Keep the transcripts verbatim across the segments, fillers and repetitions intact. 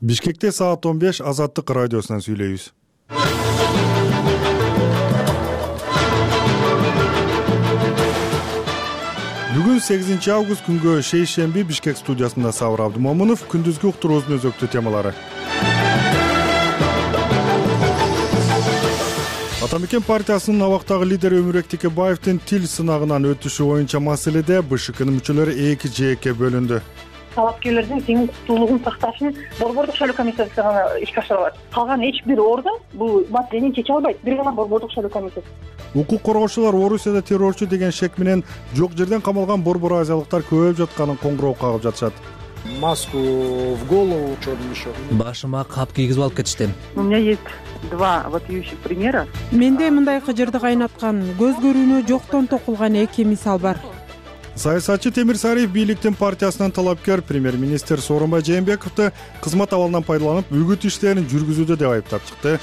Бишкекте саат он беш Азаттык радиосунан сүйлөйбүз. Бүгүн сегизинчи август күнгө шейшемби Бишкек студиясында Сабыр Абдымомунов. Күндүзгү уктуруубуздун өзөктүү темалары. Ата мекен партиясынын абактагы лидери Өмүрбек Текебаевдин тил сынагынан өтүшү боюнча маселеде БШКнын мүчөлөрү эки жээкке бөлүндү. Талапкерлердин тең укуктуулугун сакташын борбордук шайлоо комиссиясы гана ишке ашыра алат. Калган эч бир орган бул маселени чече албайт. Бир гана борбордук шайлоо комиссиясы. Укук коргоочулар Орусияда террорчу деген шек менен жок жерден камалган борбор азиялыктар көбөйүп жатканын коңгуроо кагып жатышат. Маску в голову, черный мешок. Башыма кап кийгизип алып кетишти. У меня есть два вопиющих примера. Менде мындай кыжырды кайнаткан, көз көрүүнө жоктон токулган эки мисал бар. Саясатчы Темир Сариев бийликтин партиясынан талапкер премьер-министр Сооронбай Жээнбековду кызмат абалынан пайдаланып үгүт иштерин жүргүзүүдө деп айыптап чыкты.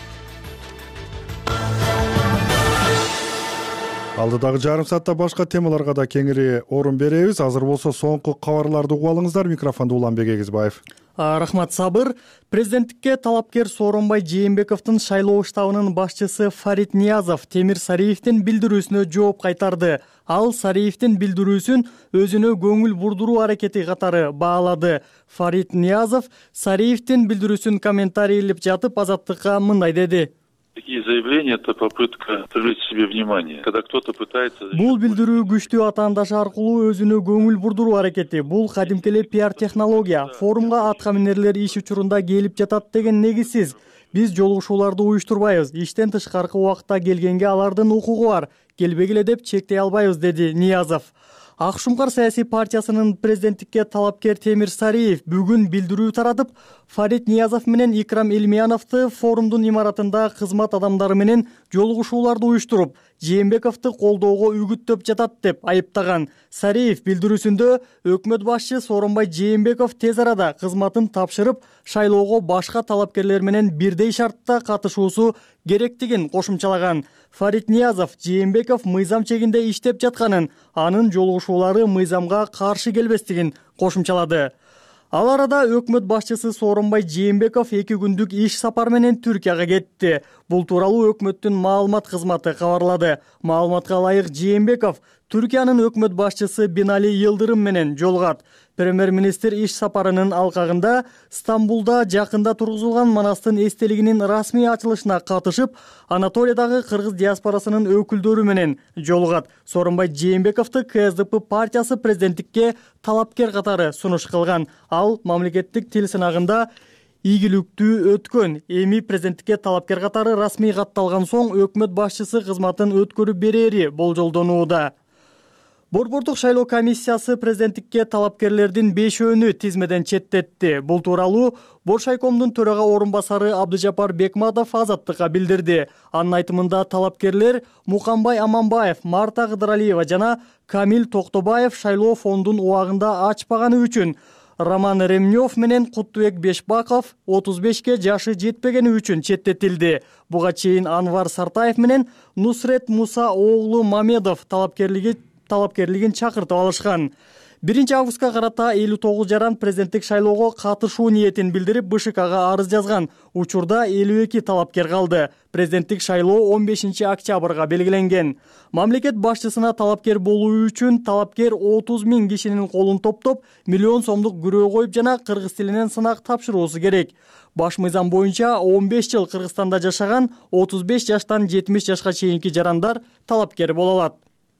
Алдыдагы жарым саатта башка темаларга да кеңири орун беребиз. Азыр болсо соңку кабарларды угуп алыңыздар. Микрофонду Уланбек Эгизбаев. Рахмат, Сабыр. Президенттикке талапкер Сооронбай Жээнбековдун шайлоо штабынын башчысы Фарид Ниязов Темир Сариевдин билдирүүсүнө жооп кайтарды. Ал Сариевдин билдирүүсүн өзүнө көңүл бурдуруу аракети катары баалады. Фарид Ниязов Сариевдин билдирүүсүн комментарийлеп жатып Азаттыкка мындай деди. Такие заявления — это попытка привлечь к себе внимание. Когда кто-то пытается... Бул билдирүү күчтүү атаандашы аркылуу өзүнө көңүл бурдуруу аракети. Бул кадимки эле пиар технология. Форумга атка минерлер иш учурунда келип жатат деген негизсиз. Биз жолугушууларды уюштурбайбыз. Иштен тышкаркы убакытта келгенге алардын укугу бар. Келбегиле деп чектей албайбыз, деди Ниязов. Ак Шумкар саясий партиясынын президенттикке талапкер Темир Сариев бүгүн билдирүү таратып, Фарид Ниязов менен Икрам Элмияновду форумдун имаратында кызмат адамдары менен жолугушууларды уюштуруп, Жээнбековду колдоого үгүттөп жатат деп айыптаган. Сариев билдирүүсүндө өкмөт башчы Сооронбай Жээнбеков тез арада кызматын тапшырып, шайлоого башка талапкерлер менен бирдей шартта катышуусу керектигин кошумчалаган. Фарид Ниязов Жээнбеков мыйзам чегинде иштеп жатканын, анын жолугушуулары мыйзамга каршы келбестигин кошумчалады. Ал арада өкмөт башчысы Сооронбай Жээнбеков эки күндүк иш сапар менен Түркияга кетти. Бул тууралуу өкмөттүн маалымат кызматы кабарлады. Маалыматка ылайык Жээнбеков Түркиянын өкмөт башчысы Бинали Йылдырым менен жолугат. Премьер-министр иш сапарынын алкагында Стамбулда жакында тургузулган Манастын эстелигинин расмий ачылышына катышып, Анатолиядагы кыргыз диаспорасынын өкүлдөрү менен жолугат. Сооронбай Жээнбековду КСДП партиясы президенттикке талапкер катары сунуш кылган. Ал мамлекеттик тил сынагында ийгиликтүү өткөн. Эми президенттикке талапкер катары расмий катталган соң өкмөт башчысы кызматын өткөрүп берери болжолдонууда. Борбордук шайлоо комиссиясы президенттикке талапкерлердин бешөөнү тизмеден четтетти. Бул тууралуу Боршайкомдун төрага орун басары Абдыжапар Бекматов Азаттыкка билдирди. Анын айтымында талапкерлер Мукамбай Аманбаев, Марта Кыдыралиева жана Камил Токтобаев шайлоо фондун убагында ачпаганы үчүн, Роман Ремнев менен Куттубек Бешбаков отуз бешке жашы жетпегени үчүн четтетилди. Буга чейин Анвар Сартаев менен Нусрет Муса оглу Мамедов талапкерлиги талапкерлигин чакыртып алышкан. биринчи августка карата элүү тогуз жаран президенттик шайлоого катышуу ниетин билдирип БШКга арыз жазган. Учурда элүү эки талапкер калды. Президенттик шайлоо он бешинчи октябрга белгиленген. Мамлекет башчысына талапкер болуу үчүн талапкер отуз миң кишинин колун топтоп, миллион сомдук күрөө коюп жана кыргыз тилинен сынак тапшыруусу керек. Баш мыйзам боюнча он беш жыл Кыргызстанда жашаган отуз беш жаштан жетимиш жашка чейинки жарандар талапкер боло алат.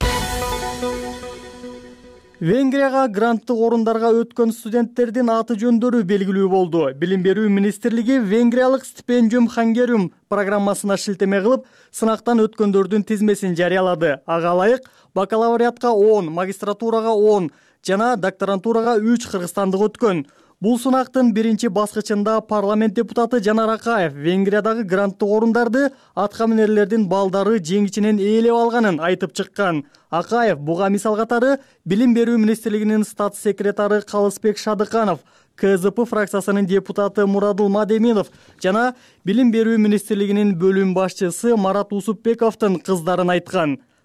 Венгрияга гранттык орундарга өткөн студенттердин аты жөндөрү белгилүү болду. Билим берүү министрлиги Венгриялык стипендиум хангериум программасына шилтеме кылып, сынактан өткөндөрдүн тизмесин жарыялады. Ага ылайык бакалавриатка он, магистратурага он жана докторантурага үч кыргызстандык өткөн. Бул сынактын биринчи баскычында парламент депутаты Жанар Акаев Венгриядагы гранттык орундарды атка минерлердин балдары жеңичинен ээлеп алганын айтып чыккан. Акаев буга мисал катары Билим берүү министрлигинин статс секретары Калысбек Шадыканов, КСДП фракциясынын депутаты Мурадыл Мадеминов жана Билим берүү министрлигинин бөлүм башчысы Марат Усупбековдун кыздарын айткан.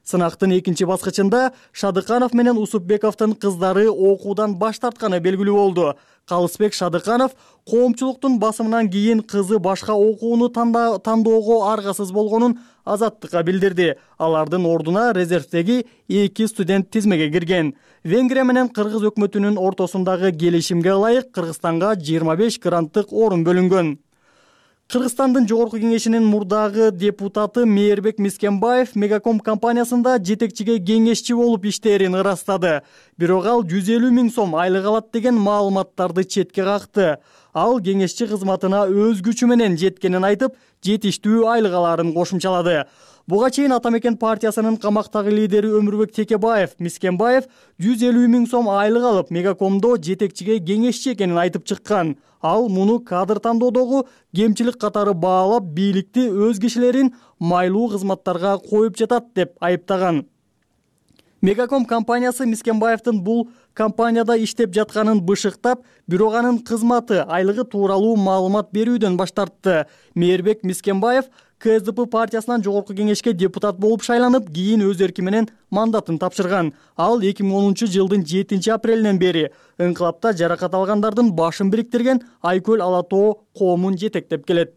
Сынактын экинчи баскычында Шадыканов менен Усупбековдун кыздары окуудан баш тартканы белгилүү болду. Калысбек Шадыканов коомчулуктун басымынан кийин кызы башка окууну тандоого аргасыз болгонун Азаттыкка билдирди. Алардын ордуна резервдеги эки студент тизмеге кирген. Венгрия менен Кыргыз өкмөтүнүн ортосундагы келишимге ылайык Кыргызстанга жыйырма беш гранттык орун бөлүнгөн. Кыргызстандын жогорку кеңешинин мурдагы депутаты Мээрбек Мискенбаев Мегаком компаниясында жетекчиге кеңешчи болуп иштерин ырастады. Бирок ал жүз элүү миң сом айлык алат деген маалыматтарды четке какты. Ал кеңешчи кызматына өз күчү менен жеткенин айтып, жетиштүү айлык аларын кошумчалады. Буга чейин Ата Мекен партиясынын камактагы лидери Өмүрбек Текебаев Мискенбаев жүз элүү миң сом айлык алып, Мегакомдо жетекчиге кеңешчи экенин айтып чыккан. Ал муну кадр тандоодогу кемчилик катары баалап, бийликти өз кишилерин майлуу кызматтарга коюп жатат деп айыптаган. Мегаком компаниясы Мискенбаевдин бул компанияда иштеп жатканын бышыктап, бирок анын кызматы, айлыгы тууралуу маалымат берүүдөн баш тартты. Мээрбек Мискенбаев КСДП партиясынан жогорку кеңешке депутат болуп шайланып, кийин өз эрки менен мандатын тапшырган. Ал эки миң онунчу жылдын жетинчи апрелинен бери ыңкылапта жаракат алгандардын башын бириктирген Айкөл Алатоо коомун жетектеп келет.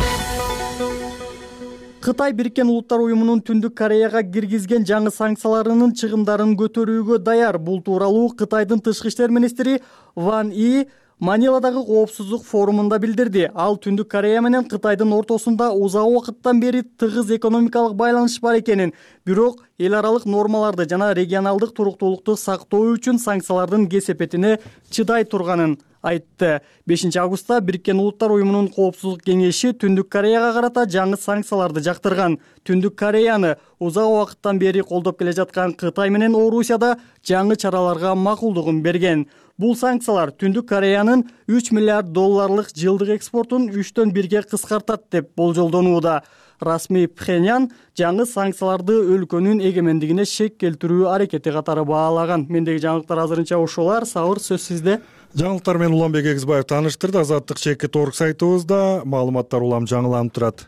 Кытай Бириккен Улуттар уюмунун Түндүк Кореяга киргизген жаңы санкцияларынын чыгымдарын көтөрүүгө даяр. Бул тууралуу Кытайдын тышкы иштер министри Ван И Маниладагы коопсуздук форумунда билдирди. Ал Түндүк Корея менен Кытайдын ортосунда узак убакыттан бери тыгыз экономикалык байланыш бар экенин, бирок эл аралык нормаларды жана регионалдык туруктуулукту сактоо үчүн санкциялардын кесепетине чыдай турганын айтты. бешинчи августта Бириккен Улуттар уюмунун коопсуздук кеңеши Түндүк Кореяга карата жаңы санкцияларды жактырган. Түндүк Кореяны узак убакыттан бери колдоп келе жаткан Кытай менен Орусияда жаңы чараларга макулдугун берген. Бул санкциялар Түндүк Кореянын үч миллиард долларлык жылдык экспортун үчтөн бирге кыскартат деп болжолдонууда. Расмий Пхеньян жаңы санкцияларды өлкөнүн эгемендигине шек келтирүү аракети катары баалаган. Мендеги жаңылыктар азырынча ушулар. Сабыр, сөз сизде. Жаңылыктар менен Уланбек Эгизбаев тааныштырды. Азаттык чекит орг сайтыбызда маалыматтар улам жаңыланып турат.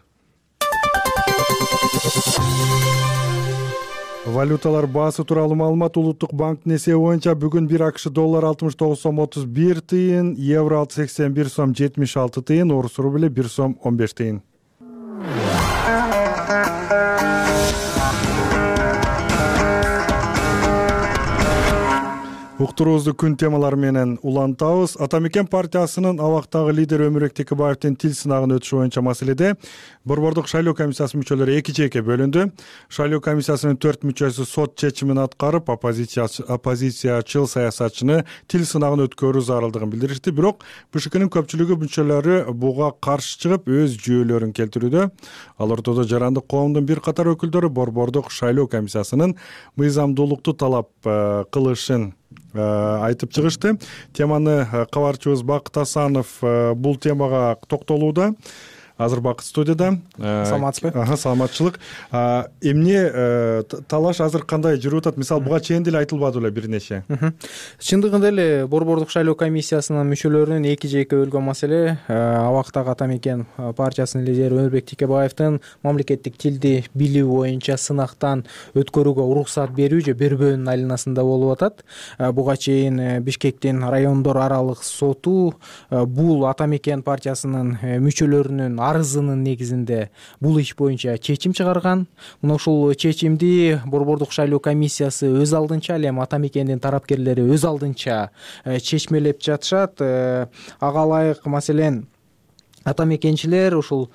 Валюталар баасы тууралуу маалымат. Улуттук банктын эсеби боюнча бүгүн бир АКШ доллар алтымыш тогуз сом отуз бир тыйын, евро алты жүз сексен бир сом жетимиш алты тыйын, орус рубли бир сом он беш тыйын. Уктуруубузду күн темалары менен улантабыз. Ата Мекен партиясынын абактагы лидери Өмүрбек Текебаевдин тил сынагын өтүшү боюнча маселеде Борбордук шайлоо комиссиясынын мүчөлөрү эки жеке бөлүндү. Шайлоо комиссиясынын төрт мүчөсү сот чечимин аткарып, оппозициячыл саясатчыны тил сынагын өткөрүү зарылдыгын билдиришти. Бирок БШКнын көпчүлүгү мүчөлөрү буга каршы чыгып, өз жүйөлөрүн келтирүүдө. Ал ортодо жарандык коомдун бир катар өкүлдөрү Борбордук шайлоо комиссиясынын мыйзамдуулукту талап кылышын айтып чыгышты. Теманы кабарчыбыз Бакыт Асанов бул темага токтолууда. Азыр Бакыт студияда. Саламатсызбы? Ага, саламатчылык. Эмне талаш азыр кандай жүрүп атат? Мисалы, буга чейин деле айтылбады беле бир нече. Чындыгында эле Борбордук шайлоо комиссиясынын мүчөлөрүнүн эки жеке бөлгөн маселе абактагы Ата Мекен партиясынын лидери Өмүрбек Текебаевдин мамлекеттик тилди билүү боюнча сынактан өткөрүүгө уруксат берүү же бербөөнүн айланасында болуп атат. Буга чейин Бишкектин райондор аралык соту бул Ата Мекен партиясынын мүчөлөрүнүн арызынын негизинде бул иш боюнча чечим чыгарган. Мына ушул чечимди Борбордук шайлоо комиссиясы өз алдынча, ал эми Ата Мекендин тарапкерлери өз алдынча чечмелеп жатышат. Ага ылайык, маселен, Ата Мекенчилер ушул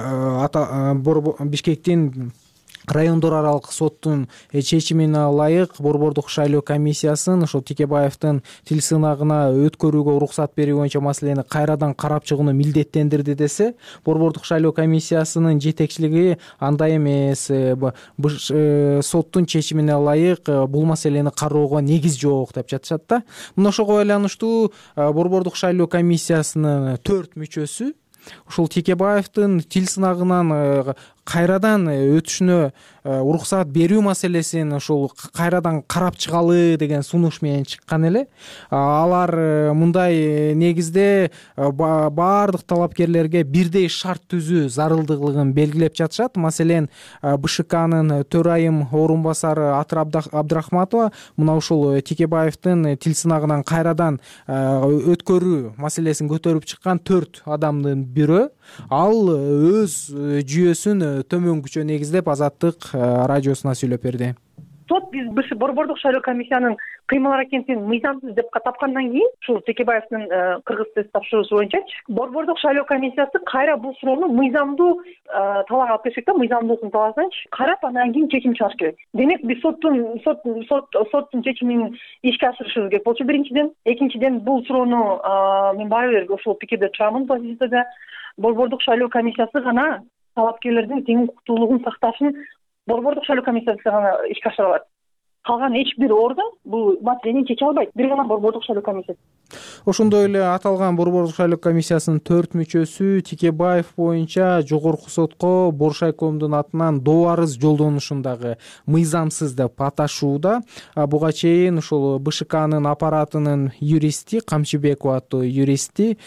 Бишкектин райондор аралык соттун чечимине ылайык Борбордук шайлоо комиссиясын ошол Текебаевдин тил сынагына өткөрүүгө уруксат берүү боюнча маселени кайрадан карап чыгууну милдеттендирди десе, Борбордук шайлоо комиссиясынын жетекчилиги андай эмес, соттун чечимине ылайык бул маселени кароого негиз жок деп жатышат да. Мына ошого байланыштуу Борбордук шайлоо комиссиясынын төрт мүчөсү ушул Текебаевдин тил сынагынан кайрадан өтүшүнө уруксаат берүү маселесин ошол кайрадан карап чыгалы деген сунуш менен чыккан эле. Алар мындай негизде баардык талапкерлерге бирдей шарт түзүү зарылдыгын белгилеп жатышат. Маселен, БШКнын төрайым орун басары Атыр Абдрахматова мына ушул Текебаевдин тил сынагынан кайрадан өткөрүү маселесин көтөрүп чыккан төрт адамдын бирөө. Ал өз жүйөсүн төмөнгүчө негиздеп Азаттык радиосуна сүйлөп берди. Сот биз Борбордук шайлоо комиссиянын кыймыл аракетин мыйзамсыз деп тапкандан кийин, ушул Текебаевдин кыргыз тест тапшыруусу боюнча Борбордук шайлоо комиссиясы кайра бул суроону мыйзамдуу талаага алып келишек да, мыйзамдуулуктун талаасынан карап, андан кийин чечим чыгарыш керек. Демек биз соттун сот соттун чечимин ишке ашырышыбыз керек болчу биринчиден. Экинчиден, бул суроону мен баары бир ошол пикирде турамын, позицияда. Борбордук шайлоо комиссиясы гана талапкерлердин тең укуктуулугун сакташын Борбордук шайлоо комиссиясы гана ишке ашыра алат. Калган эч бир орган бул маселени чече албайт. Бир гана Борбордук шайлоо комиссиясы. Ошондой эле аталган Борбордук шайлоо комиссиясынын төрт мүчөсү Текебаев боюнча жогорку сотко Боршайкомдун атынан доо арыз жолдонушун дагы мыйзамсыз деп аташууда. Буга чейин ушул БШКнын аппаратынын юристи Камчыбекова аттуу юристи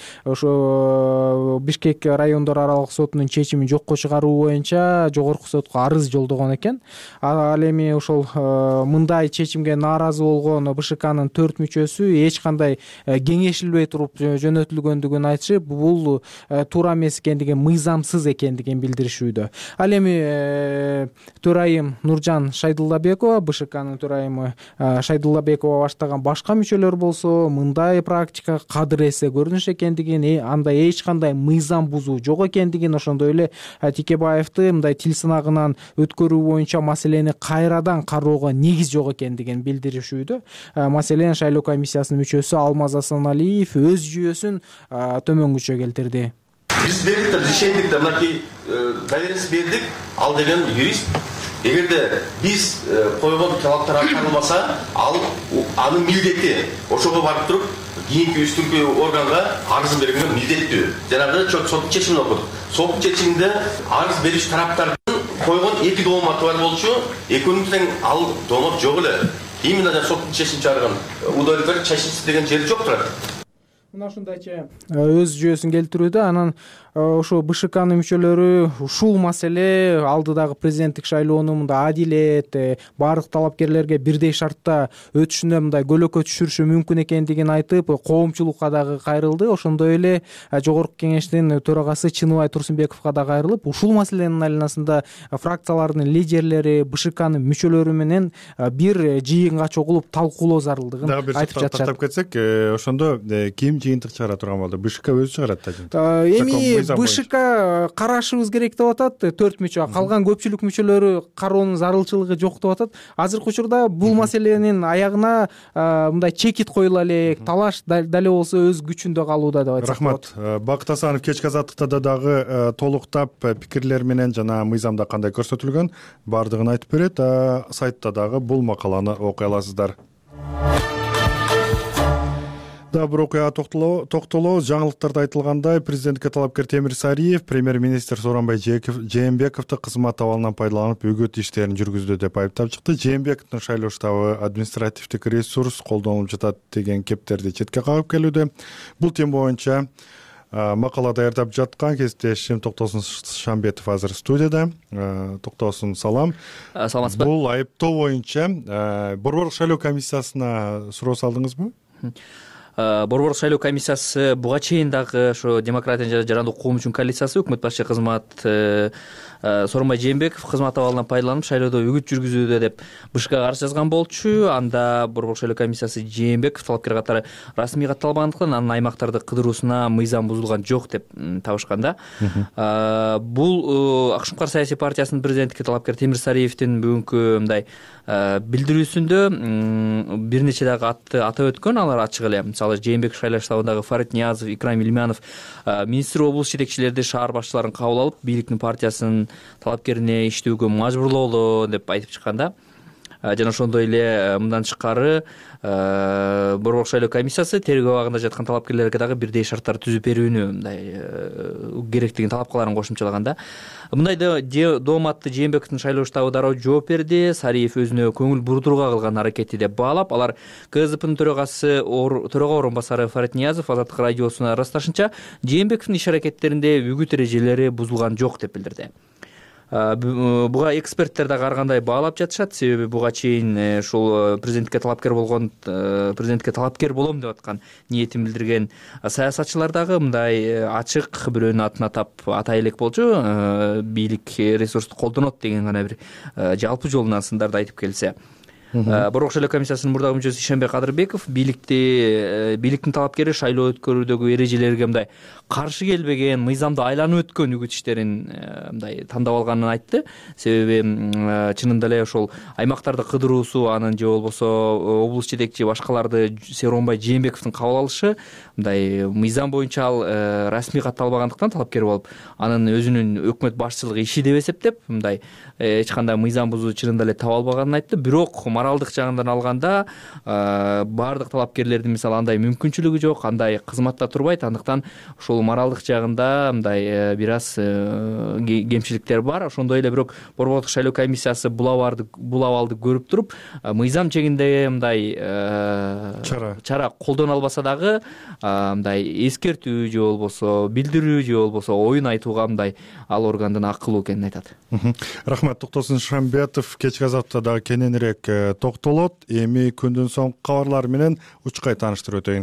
ошо Бишкек райондор аралык сотунун чечимин жокко чыгаруу боюнча жогорку сотко арыз жолдогон экен. Ал эми ошол мындай чечимге нааразы болгон БШКнын төрт мүчөсү эч кандай кеңешилбей туруп жөнөтүлгөндүгүн айтышып, бул туура эмес экендигин, мыйзамсыз экендигин билдиришүүдө. Ал эми төрайым Нуржан Шайдуллабекова, БШКнын төрайымы Шайдуллабекова баштаган башка мүчөлөр болсо, мындай практика кадыр эсе көрүнүш экендигин, анда эч кандай мыйзам бузуу жок экендигин, ошондой эле Текебаевди мындай тил сынагынан өткөрүү боюнча маселени кайрадан кароого негиз жок экендигин билдиришүүдө. Маселен, шайлоо комиссиясынын мүчөсү Алмаз Асаналиев өз жүйөсүн төмөнгүчө келтирди. Биз бердик, решениедик да, мынакей доверенность бердик, ал деген юрист. Эгерде биз койгон талаптар аткарылбаса, ал анын милдети ошого барып туруп, кийинки үстүнкү органга арызын бергенге милдеттүү. Жанагы соттун чечимин окудук. Соттун чечиминде арыз берүүчү тараптардын койгон эки дооматы бар болчу, экөөнүн тең ал доомат жок эле. Именно соттун чечим чыгарган удовлетворить чечимсиз деген жери жок турат. Мына ушундайча өз жүйөсүн келтирүүдө, анан ошо БШКнын мүчөлөрү ушул маселе алдыдагы президенттик шайлоону мындай адилет, баардык талапкерлерге бирдей шартта өтүшүнө мындай көлөкө түшүрүшү мүмкүн экендигин айтып, коомчулукка дагы кайрылды. Ошондой эле жогорку кеңештин төрагасы Чыныбай Турсунбековго да кайрылып, ушул маселенин айланасында фракциялардын лидерлери, БШКнын мүчөлөрү менен бир жыйынга чогулуп талкуулоо зарылдыгын айтып жатышат. Тактап кетсек, ошондо ким жыйынтык чыгара турган болду? БШК өзү чыгарат да. Эми БШК карашыбыз керек деп атат, төрт мүчө. Калган көпчүлүк мүчөлөрү кароонун зарылчылыгы жок деп атат. Азыркы учурда бул маселенин аягына мындай чекит коюла элек, талаш дале болсо өз күчүндө калууда деп айтсак болот. Рахмат. Бакыт Асанов кечки азаттыкта дагы толуктап пикирлер менен жана мыйзамда кандай көрсөтүлгөн бардыгын айтып берет. Сайтта дагы бул макаланы окуй аласыздар. Да, бир окуяга токтолобуз. Жаңылыктарда айтылгандай, президентке талапкер Темир Сариев премьер-министр Сооронбай Жээнбековду кызмат абалынан пайдаланып өгөт иштерин жүргүздү деп айыптап чыкты. Жээнбековдун шайлоо штабы административдик ресурс колдонулуп жатат деген кептерди четке кагып келүүдө. Бул тема боюнча макала даярдап жаткан кесиптешим Токтосун Шамбетов азыр студияда. Токтосун, салам. Саламатсызбы. Бул айыптоо боюнча Борбордук шайлоо комиссиясына суроо салдыңызбы? Борбордук шайлоо комиссиясы буга чейин дагы ошо демократия жана жарандык коом үчүн коалициясы өкмөт башчы кызмат Сооронбай Жээнбеков кызмат абалынан пайдаланып шайлоодо үгүт жүргүзүүдө деп БШКга арыз жазган болчу. Анда Борбордук шайлоо комиссиясы Жээнбеков талапкер катары расмий катталбагандыктан анын аймактарды кыдыруусуна мыйзам бузулган жок деп табышкан да. Бул Ак Шуңкар саясий партиясынын президенттикке талапкер Темир Сариевдин бүгүнкү мындай билдирүүсүндө бир нече дагы атты атап өткөн, алар ачык эле. Мисалы, Жээнбеков шайлоо штабындагы Фарид Ниязов, Икрам Илмянов министр, облус жетекчилерди, шаар башчыларын кабыл алып, бийликтин партиясынын талапкерине иштөөгө мажбурлоолу деп айтып чыккан да. жана ошондой эле мындан тышкары Борбордук шайлоо комиссиясы тергөө абагында жаткан талапкерлерге дагы бирдей шарттар түзүп берүүнү мындай керектигин талапкаларын кошумчалаган да. Мындай дооматты Жээнбековдун шайлоо штабы дароо жооп берди. Сариев өзүнө көңүл бурдууга кылган аракети деп баалап, алар КСДПнын төрагасы төрага орун басары Фарид Ниязов Азаттык радиосуна ырасташынча Жээнбековдун иш аракеттеринде үгүт эрежелери бузулган жок деп билдирди. Буга эксперттер дагы ар кандай баалап жатышат, себеби буга чейин ушул президентке талапкер болгон президентке талапкер болом деп аткан ниетин билдирген саясатчылар дагы мындай ачык бирөөнүн атын атап атай элек болчу, бийлик ресурсту колдонот деген гана бир жалпы жолунан сындарды айтып келсе. Борбордук шайлоо комиссиясынын мурдагы мүчөсү Ишенбек Кадырбеков бийликти бийликтин талапкери шайлоо өткөрүүдөгү эрежелерге мындай каршы келбеген, мыйзамды айланып өткөн үгүт иштерин мындай тандап алганын айтты. Себеби чынында эле ошол аймактарды кыдыруусу, анын же болбосо облус жетекчи башкаларды Сооронбай Жээнбековдун кабыл алышы мындай мыйзам боюнча ал расмий катталбагандыктан талапкер болуп, анын өзүнүн өкмөт башчылыгы иши деп эсептеп, мындай эч кандай мыйзам бузуу чынында эле таба албаганын айтты. Бирок моралдык жагынан алганда баардык талапкерлердин мисалы андай мүмкүнчүлүгү жок, андай кызматта турбайт. Андыктан ошол моралдык жагында мындай бир аз кемчиликтер бар. Ошондой эле бирок Борбордук шайлоо комиссиясы бул абалды көрүп туруп, мыйзам чегинде мындай чара чара колдоно албаса дагы мындай эскертүү же болбосо билдирүү же болбосо оюн айтууга мындай ал органдын акылуу экенин айтат. Рахмат. Токтосун Шамбетов кечки азапта дагы кененирээк токтолот. Эми күндүн соңку кабарлары менен учкай тааныштырып өтөйүн.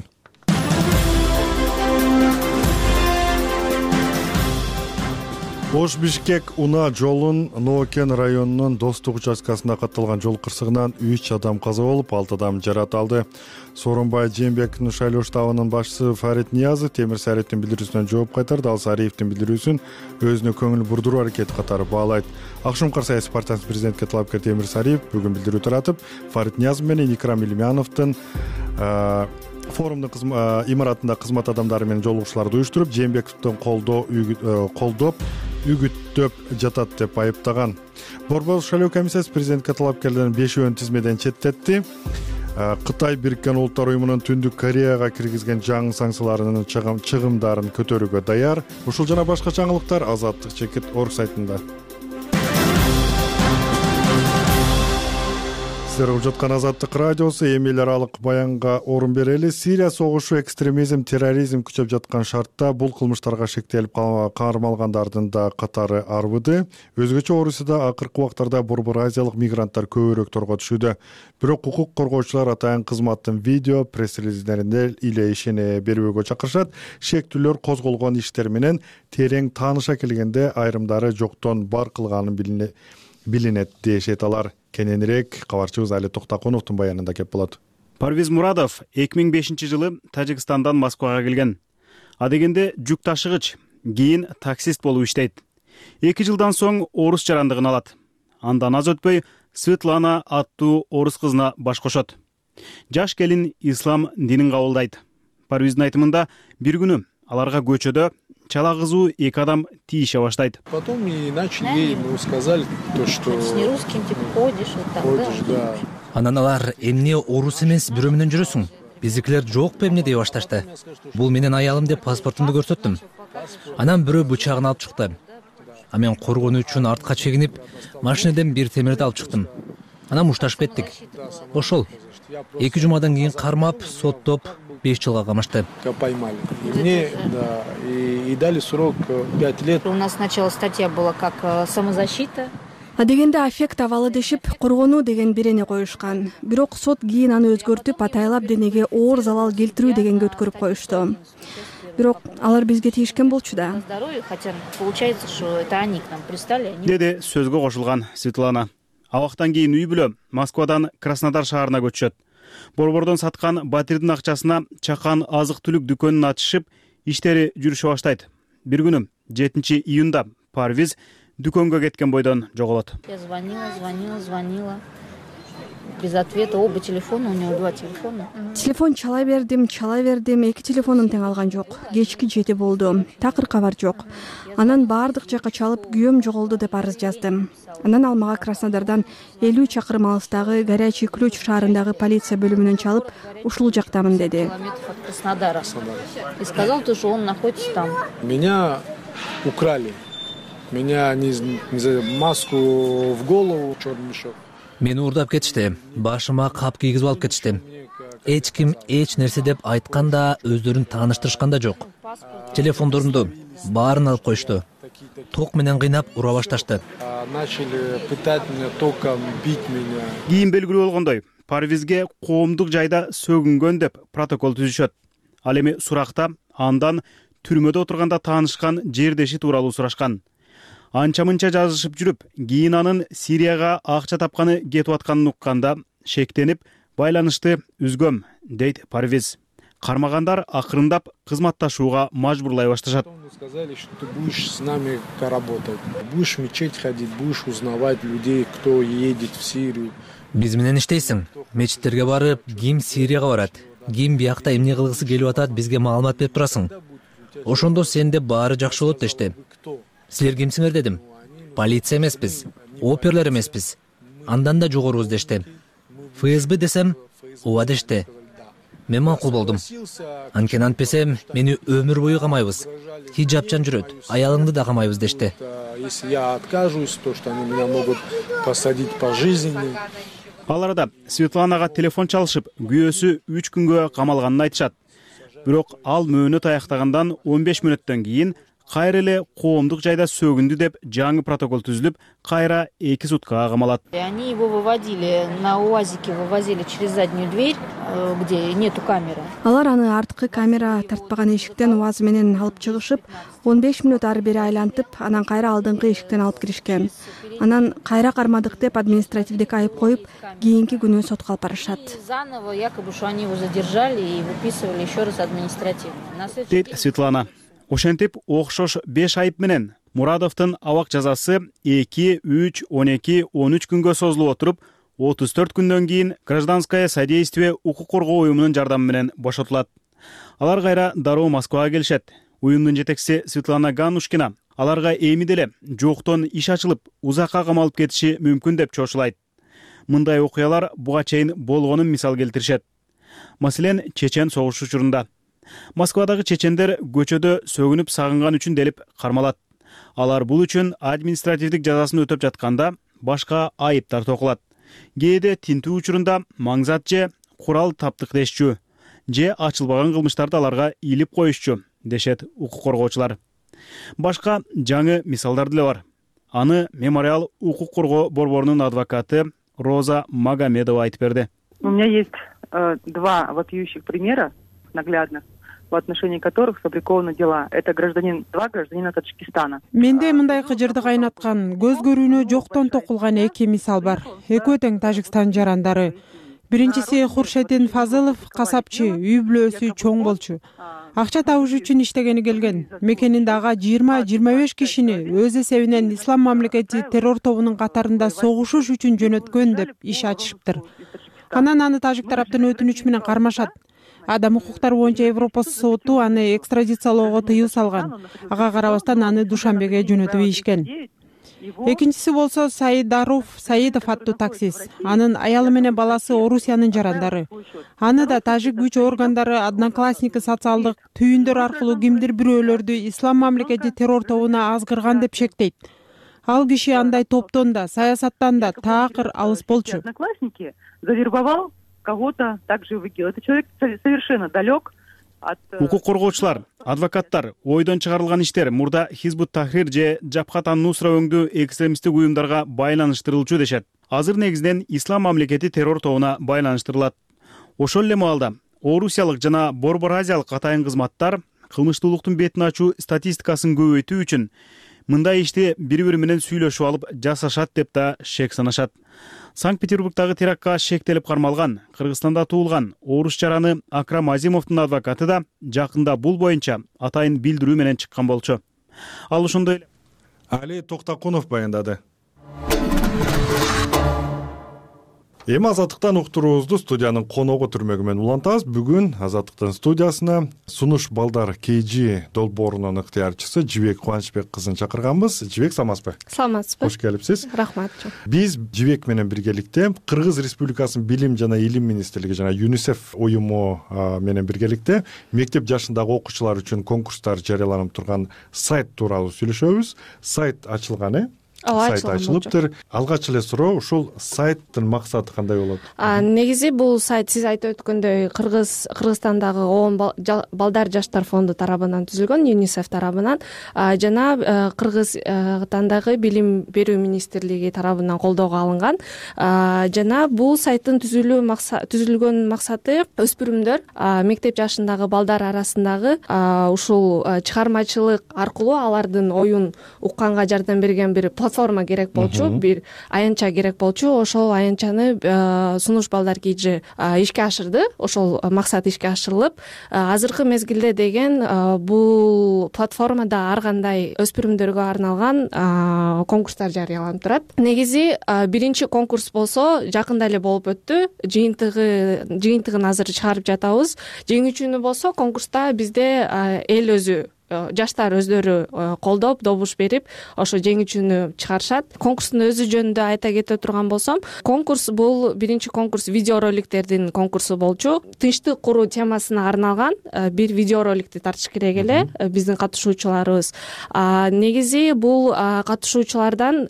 Ош-Бишкек Уна жолун Ноокен районунун Достук участкасында катталган жол кырсыгынан үч адам каза болуп, алты адам жаракат алды. Сооронбай Жээнбековдун шайлоо штабынын башчысы Фарид Ниязов Темир Сариевдин билдирүүсүнө жооп кайтарды. Ал Сариевдин билдирүүсүн өзүнө көңүл бурдуруу аракети катары баалайт. Ак Шумкар саясий партиясынын президентке талапкер Темир Сариев бүгүн билдирүү таратып, Фарид Ниязов менен Икрам Илимяновдун форумдун имаратында кызмат адамдары менен жолугушууларды уюштуруп, Жээнбековдун колдоп үгүттөп жатат деп айыптаган. Борбордук шайлоо комиссиясы президентке талапкерлердин бешөөнүн тизмеден четтетти. Кытай Бириккен Улуттар уюмунун Түндүк Кореяга киргизген жаңы санкцияларынын чыгымдарын көтөрүүгө даяр. Ушул жана башка жаңылыктар Азаттык чекит орг сайтында. Сиздер угуп жаткан Азаттык радиосу. Эми эл аралык баянга орун берели. Сирия согушу, экстремизм, терроризм күчөп жаткан шартта бул кылмыштарга шектелип кармалгандардын да катары арбыды. Өзгөчө Орусияда акыркы убактарда Борбор Азиялык мигранттар көбүрөөк торго түшүүдө. Бирок укук коргоочулар атайын кызматтын видео пресс-релиздеринде иле ишене бербөөгө чакырышат. Шектүүлөр козголгон иштер менен терең тааныша келгенде айрымдары жоктон бар кылганын билинет дешет алар. Кененирээк кабарчыбыз Али Токтакуновдун баянында кеп болот. Парвиз Мурадов эки миң бешинчи жылы Тажикстандан Москвага келген. Адегенде жүк ташыгыч, кийин таксист болуп иштейт. эки жылдан соң орус жарандыгын алат. Андан аз өтпөй Светлана аттуу орус кызына баш кошот. Жаш келин ислам динин кабылдайт. Парвиздин айтымында бир күнү аларга көчөдө чала кызуу эки адам тийише баштайт. Потом и начали ей, ну, сказали то, что... С нерусским, типа, ходишь, вот так, ходишь, да. Анан алар, эмне орус эмес, бирөө менен жүрөсүң? Биздикилер жокпу эмне дей башташты. Бул менин аялым деп паспортумду көрсөттүм. Анан бирөө бычагын алып чыкты. А мен коргонуу үчүн артка чегинип, машинеден бир темирди алып чыктым. Анан мушташып кеттик. Ошол. Эки жумадан кийин кармап, соттоп, беш жылга камашты. Поймали. И мне, да, и, и дали срок пять лет. У нас сначала статья была как самозащита. Адегенде аффект абалы дешип, коргонуу деген бирене коюшкан. Бирок сот кийин аны өзгөртүп, атайлап денеге оор залал келтирүү дегенге өткөрүп коюшту. Бирок алар бизге тийишкен болчу да. Здоровье, хотя получается, что это они к нам пристали. Деди сөзгө кошулган Светлана. Абактан кийин үй бүлө Москвадан Краснодар шаарына көчөт. Борбордон саткан батирдин акчасына чакан азык-түлүк дүкөнүн ачышып, иштери жүрүшө баштайт. Бир күнү жетинчи июнда Парвиз дүкөнгө кеткен бойдон жоголот. Я звонила, звонила, звонила. без ответа. Оба телефона, у него два телефона. Телефон чала бердим, чала бердим, эки телефонун тең алган жок. Кечки жети болду. Такыр кабар жок. Анан баардык жака чалып, күйөөм жоголду деп арыз жаздым. Анан ал мага Краснодардан элүү чакырым алыстагы Горячий Ключ шаарындагы полиция бөлүмүнөн чалып, ушул жактамын деди. Километров от Краснодара. И сказал, что он находится там. Меня украли. Меня не знаю, маску в голову, черный мешок. Мени уурдап кетишти. Башыма кап кийгизип алып кетишти. Эч ким эч нерсе деп айтканда, өздөрүн тааныштырышкан да жок. Телефондорумду баарын алып коюшту. Ток менен кыйнап ура башташты. Начали пытать меня током, бить меня. Кийин белгилүү болгондой, Парвизге коомдук жайда сөгүнгөн деп протокол түзүшөт. Ал эми суракта андан түрмөдө отурганда таанышкан жердеши тууралуу сурашкан. Анча-мынча жазышып жүрүп, кийин анын Сирияга акча тапканы кетип атканын укканда шектенип, байланышты үзгөм, дейт Парвиз. Кармагандар акырындап кызматташууга мажбурлай башташат. Сказали, что ты будешь с нами работать. Будешь в мечеть ходить, будешь узнавать людей, кто едет в Сирию. Биз менен иштейсиң. Мечиттерге барып, ким Сирияга барат, ким биякта эмне кылгысы келип атат, бизге маалымат берип турасың. Ошондо сенде баары жакшы болот дешти. Силер кимсиңер дедим. Полиция эмеспиз, оперлер эмеспиз. Андан да жогорубуз дешти. ФСБ десем, ооба дешти. Мен макул болдум. Анткени антпесем, мени өмүр бою камайбыз. Хиджабчан жүрөт, аялыңды да камайбыз дешти. Если я откажусь, то что они меня могут посадить пожизненно. Ал арада Светланага телефон чалышып, күйөөсү үч күнгө камалганын айтышат. Бирок ал мөөнөт аяктагандан он беш мүнөттөн кийин кайра эле коомдук жайда сөгүндү деп жаңы протокол түзүлүп, кайра эки суткага камалат. Они его выводили на УАЗике, вывозили через заднюю дверь, где нету камеры. Алар аны арткы камера тартпаган эшиктен УАЗ менен алып чыгышып, он беш мүнөт ары бери айлантып, анан кайра алдыңкы эшиктен алып киришкен. Анан кайра кармадык деп административдик айып коюп, кийинки күнү сотко алып барышат. Заново якобы что они его задержали и выписывали еще раз административно. Дейт Светлана. Ошентип окшош беш айып менен Мурадовдун абак жазасы эки, үч, он эки, он үч күнгө созулуп отуруп, отуз төрт күндөн кийин гражданское содействие укук коргоо уюмунун жардамы менен бошотулат. Алар кайра дароо Москвага келишет. Уюмдун жетекчиси Светлана Ганушкина аларга эми деле жоктон иш ачылып, узакка камалып кетиши мүмкүн деп чочулайт. Мындай окуялар буга чейин болгонун мисал келтиришет. Маселен, Чечен согушу учурунда Москвадагы чечендер көчөдө сөгүнүп сагынган үчүн делип кармалат. Алар бул үчүн административдик жазасын өтөп жатканда башка айыптар токулат. Кээде тинтүү учурунда маңзат же курал таптык дешчү, же ачылбаган кылмыштарды аларга илип коюшчу, дешет укук коргоочулар. Башка жаңы мисалдар деле бар. Аны Мемориал укук коргоо борборунун адвокаты Роза Магомедова айтып берди. У меня есть э, два вопиющих примера наглядных, в отношении которых сфабрикованы дела. Это гражданин, два гражданина Таджикистана. Менде мындай кыжырды кайнаткан, көз көрүүнү жоктон токулган эки мисал бар. Экөө тең Тажикстан жарандары. Биринчиси Хуршетин Фазылов, касапчы, үй бүлөсү чоң болчу. Акча табыш үчүн иштегени келген. Мекенинде ага жыйырма жыйырма беш кишини өз эсебинен Ислам мамлекети террор тобунун катарында согушуш үчүн жөнөткөн деп иш ачышыптыр. Анан аны тажик тараптын өтүнүчү менен кармашат. Адам укуктары боюнча Европа соту аны экстрадициялоого тыюу салган. Ага карабастан аны Душанбеге жөнөтүп ийишкен. Экинчиси болсо Саидаров Саидов аттуу таксист. Анын аялы менен баласы Орусиянын жарандары. Аны да тажик күч органдары Одноклассники социалдык түйүндөр аркылуу кимдир бирөөлөрдү Ислам мамлекети террор тобуна азгырган деп шектейт. Ал киши андай топтон да, саясаттан да таакыр алыс болчу. Одноклассники завербовал кого-то также в ИГИЛ. Это человек совершенно далек от... Укук коргоочулар, адвокаттар, ойдон чыгарылган иштер мурда Хизбут Тахрир же Жабхат ан-Нусра өңдүү экстремисттик уюмдарга байланыштырылчу дешет. Азыр негизинен Ислам мамлекети террор тобуна байланыштырылат. Ошол эле маалда Орусиялык жана Борбор Азиялык атайын кызматтар кылмыштуулуктун бетин ачуу статистикасын көбөйтүү үчүн мындай ишти бири-бири менен сүйлөшүп алып жасашат деп да шек санашат. Санкт-Петербургдагы терактка шектелип кармалган, Кыргызстанда туулган орус жараны Акрам Азимовдун адвокаты да жакында бул боюнча атайын билдирүү менен чыккан болчу. Ал ошондой эле Али Токтакунов баяндады. Эми Азаттыктан уктуруубузду студиянын коногу түрмөгү менен улантабыз. Бүгүн Азаттыктын студиясына Сунуш балдар КЖ долбоорунун ыктыярчысы Жибек Кубанычбек кызын чакырганбыз. Жибек, саламатсызбы? Саламатсызбы. Кош келипсиз. Рахмат. Биз Жибек менен биргеликте Кыргыз Республикасынын билим жана илим министрлиги жана ЮНИСЕФ уюму менен биргеликте мектеп жашындагы окуучулар үчүн конкурстар жарыяланып турган сайт тууралуу сүйлөшөбүз. Сайт ачылган, э? Сайт ачылыптыр. Алгач эле суроо, ушул сайттын максаты кандай болот? Негизи бул сайт сиз айтып өткөндөй Кыргыз Кыргызстандагы ООН балдар жаштар фонду тарабынан түзүлгөн, ЮНИСЕФ тарабынан жана Кыргызстандагы билим берүү министрлиги тарабынан колдоого алынган. Жана бул сайттын түзүлгөн максаты өспүрүмдөр, мектеп жашындагы балдар арасындагы ушул чыгармачылык аркылуу алардын оюн укканга жардам берген бир платформа керек болчу, бир аянтча керек болчу. Ошол аянтчаны Сунуш балдар КЖ ишке ашырды. Ошол максат ишке ашырылып, азыркы мезгилде деген бул платформада ар кандай өспүрүмдөргө арналган конкурстар жарыяланып турат. Негизи биринчи конкурс болсо жакында эле болуп өттү. Жыйынтыгы жыйынтыгын азыр чыгарып жатабыз. Жеңүүчүнү болсо конкурста бизде эл өзү, жаштар өздөрү колдоп, добуш берип, ошо жеңүүчүнү чыгарышат. Конкурстун өзү жөнүндө айта кете турган болсом, конкурс бул биринчи конкурс видеороликтердин конкурсу болчу. Тынчтык куруу темасына арналган бир видеороликти тартыш керек эле биздин катышуучуларыбыз. Негизи бул катышуучулардан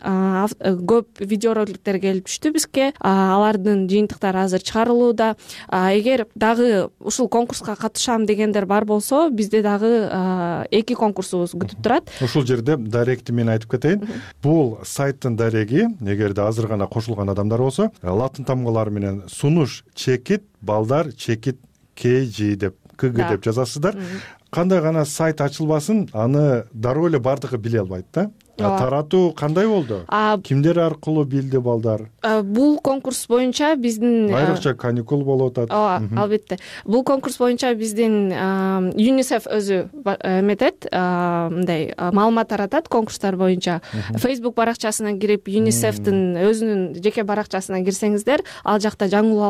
көп видеороликтер келип түштү бизге. Алардын жыйынтыктары азыр чыгарылууда. Эгер дагы ушул конкурска катышам дегендер бар болсо, бизде дагы эки конкурсубуз күтүп турат. Ушул жерде даректи мен айтып кетейин. Бул сайттын дареги, эгерде азыр гана кошулган адамдар болсо, латын тамгалары менен Сунуш чекит балдар чекит КЖ деп КГ деп жазасыздар. Кандай гана сайт ачылбасын, аны дароо эле бардыгы биле албайт да. Таратуу кандай болду? Кимдер аркылуу билди балдар? Бул конкурс боюнча биздин айрыкча каникул болуп атат. Ооба, албетте. Бул конкурс боюнча биздин ЮНИСЕФ өзү эметет, мындай маалымат таратат конкурстар боюнча. Facebook баракчасына кирип, ЮНИСЕФтин өзүнүн жеке баракчасына кирсеңиздер, ал жакта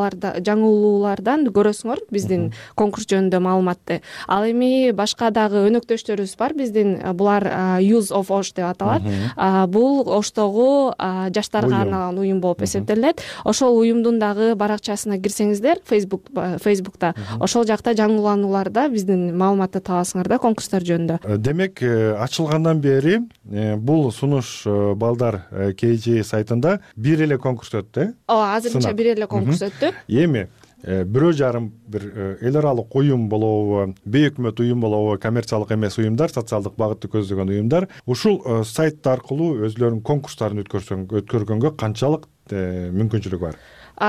жаңылуулардан көрөсүңөр биздин конкурс жөнүндө маалыматты. Ал эми башка дагы өнөктөштөрүбүз бар биздин, булар Youth of Osh деп аталат. Бул Оштогу жаштарга арналган уюм болуп эсептелет. Ошол уюмдун дагы баракчасына кирсеңиздер, Facebook Facebook'та, ошол жакта жаңылууларда биздин маалыматты табасыңар да конкурстар жөнүндө. Демек, ачылгандан бери бул Сунуш балдар КЖ сайтында бир эле конкурс өттү. Ооба, азырынча бир эле конкурс өттү. Эми бирөө жарым бир эл аралык уюм болобу, бейөкмөт уюм болобу, коммерциялык эмес уюмдар, социалдык багытты көздөгөн уюмдар ушул сайт аркылуу өзлөрүнүн конкурстарын өткөргөнгө канчалык мүмкүнчүлүк бар?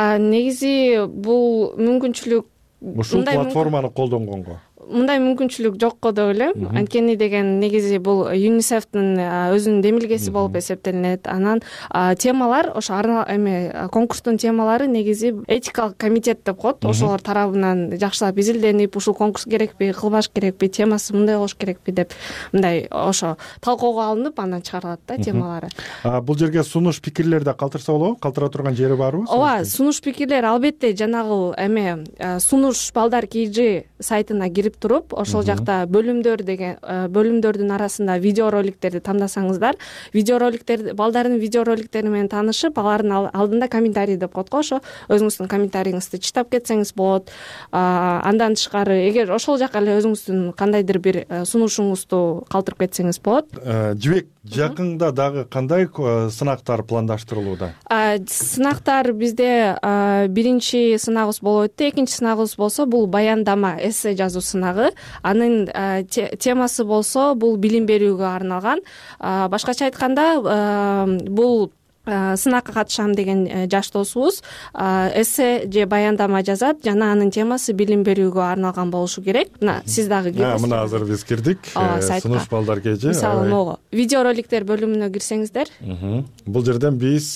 Негизи бул мүмкүнчүлүк ушул платформаны колдонгонго мындай мүмкүнчүлүк жок го деп ойлойм. Анткени деген негизи бул ЮНИСЕФтин өзүнүн демилгеси болуп эсептелинет. Анан темалар, ошо эме конкурстун темалары негизи этикалык комитет деп коет. Ошолор тарабынан жакшылап изилденип, ушул конкурс керекпи, кылбаш керекпи, темасы мындай болуш керекпи деп мындай ошо талкоого алынып, андан чыгарылат да темалары. Бул жерге сунуш пикирлер да калтырса болобу? Калтыра турган жери барбы? Ооба, сунуш пикирлер албетте жанагы эме Сунуш балдар КЖ сайтына кирип туруп, ошол жакта бөлүмдөр деген бөлүмдөрдүн арасында видеороликтерди тандасаңыздар, видеороликтер балдардын видеороликтери менен таанышып, алардын алдында комментарий деп коет го, ошо өзүңүздүн комментарийиңизди чыштап кетсеңиз болот. Андан тышкары, эгер ошол жака эле өзүңүздүн кандайдыр бир сунушуңузду калтырып кетсеңиз болот. Жибек, жакында дагы кандай сынактар пландаштырылууда? Сынактар бизде биринчи сынагыбыз болуп өттү, экинчи сынагыбыз болсо бул баяндама, эссе жазуу сынагы. Анын темасы болсо бул билим берүүгө арналган. Башкача айтканда, бул сынакка катышам деген жаш досубуз эссе же баяндама жазат жана анын темасы билим берүүгө арналган болушу керек. Мына сиз дагы кирдиңиз. Мына азыр биз кирдик. Сунуш балдар КЖ. Мисалы, могу видеороликтер бөлүмүнө кирсеңиздер. Бул жерден биз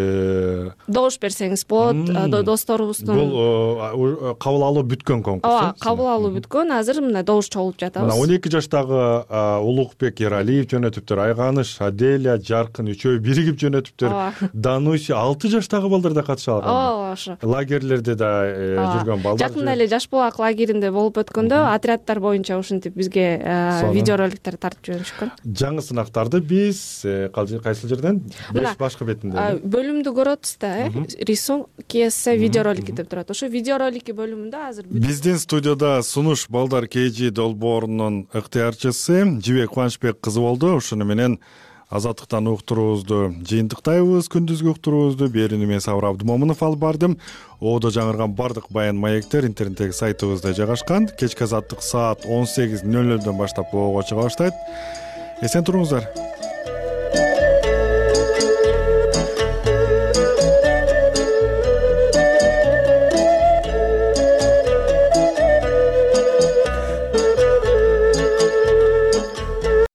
добуш берсеңиз болот. Досторубуздун бул кабыл алуу бүткөн конкурс. Ооба, кабыл алуу бүткөн. Азыр мына добуш чогулуп жатабыз. Мына он эки жаштагы Улукбек Эралиев жөнөтүптүр, Айганыш, Аделия, Жаркын үчөө биригип жөнөтүптүр. ооба дануси алты жаштагы балдар да катыша алган ооба ошо лагерлерде да жүргөн балдар жакында эле жаш булак лагеринде болуп өткөндө отряддар боюнча ушинтип бизге видеороликтер тартып жиберишкен жаңы сынактарды биз кайсыл жерден беш башкы бетинде бөлүмдү көрүп атабыз да э рисунки эссе видеоролики деп турат ошо видеоролики бөлүмүндө азыр биздин студияда сунуш балдар kg долбоорунун ыктыярчысы жибек кубанычбек кызы болду. Ушуну менен азаттыктан уктуруубузду жыйынтыктайбыз. Күндүзгү уктуруубузду берүүнү мен Сабыр Абдымомунов алып бардым. Оодо жаңырган бардык баян маектер интернеттеги сайтыбызда жайгашкан. Кечки азаттык саат он сегиз нөл нөлдөн баштап оого чыга баштайт. Эсен туруңуздар.